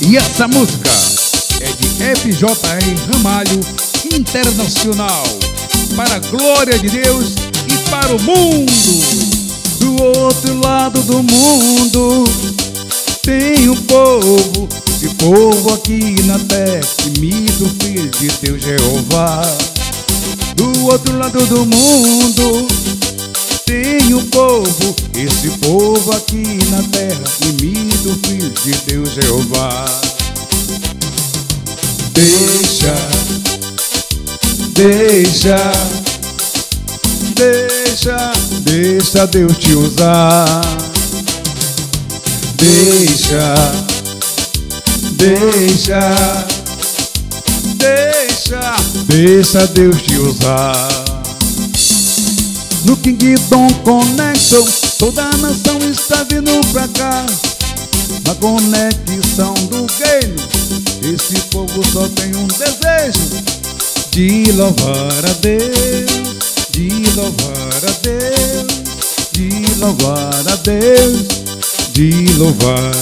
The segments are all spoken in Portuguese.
E essa música é de FJR Ramalho Internacional, para a glória de Deus e para o mundo. Do outro lado do mundo tem um povo, esse povo aqui na terra imita o Filho de Deus Jeová. Do outro lado do mundo tem um povo, esse povo aqui na terra imita o Filho de Deus Jeová. Deixa Deus te usar. Deixa Deus te usar. No Kingdom Connection, toda a nação está vindo pra cá. Na conexão do reino, esse povo só tem um desejo: de louvar a Deus, de louvar a Deus, de louvar a Deus, de louvar.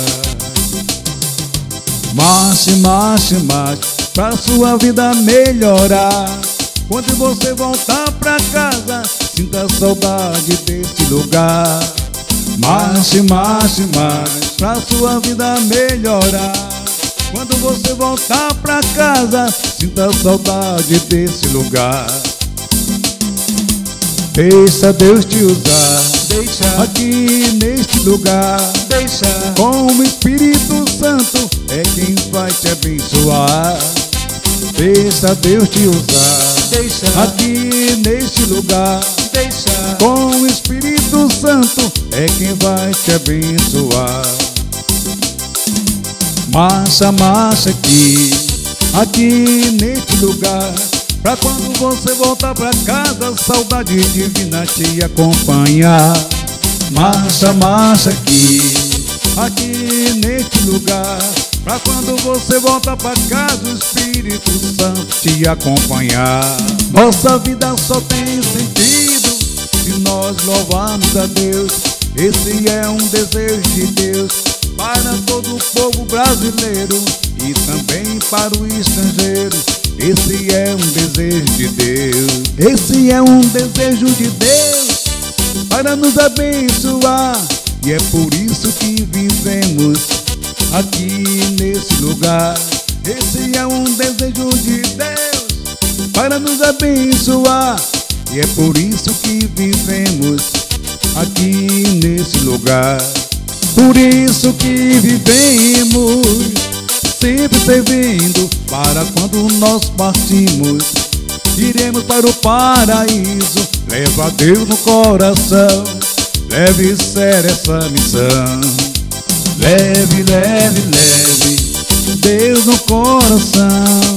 Marche, pra sua vida melhorar. Quando você voltar pra casa, sinta saudade desse lugar. Marche, pra sua vida melhorar. Quando você voltar pra casa, sinta saudade desse lugar. Deixa Deus te usar, deixa aqui neste lugar, deixa com o Espírito Santo é quem vai te abençoar. Deixa Deus te usar, deixa aqui neste lugar, deixa com o Espírito Santo é quem vai te abençoar. Marcha aqui neste lugar, pra quando você voltar pra casa, saudade divina te acompanhar. Marcha aqui neste lugar, pra quando você voltar pra casa, o Espírito Santo te acompanhar. Nossa vida só tem sentido se nós louvarmos a Deus. Esse é um desejo de Deus para todo o povo brasileiro e também para o estrangeiro. Esse é um desejo de Deus. Esse é um desejo de Deus para nos abençoar. E é por isso que vivemos aqui nesse lugar. Esse é um desejo de Deus para nos abençoar. E é por isso que vivemos aqui nesse lugar. Por isso que vivemos sempre servindo, para quando nós partimos, iremos para o paraíso. Leva a Deus no coração, leve sério essa missão. Leve Deus no coração,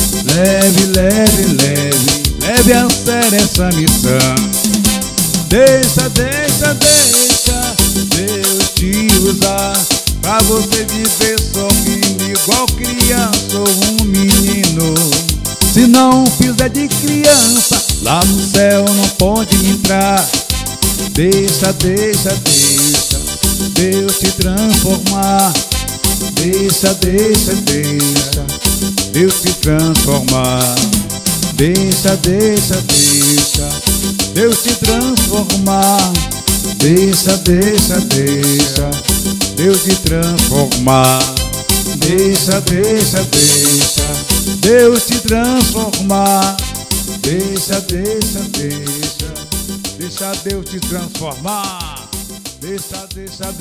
leve a sério essa missão. Deixa Deus te usar, pra você viver sorrindo igual criança ou um menino. Se não fizer de criança, lá no céu não pode entrar. Deixa Deus te transformar. Deixa Deus te transformar. Deixa Deus te transformar. Deixa Deus te transformar. Deixa Deus te transformar. Deixa Deus te transformar. Deixa Deus te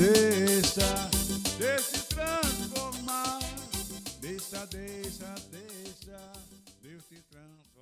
transformar. Deixa Deus te transformar.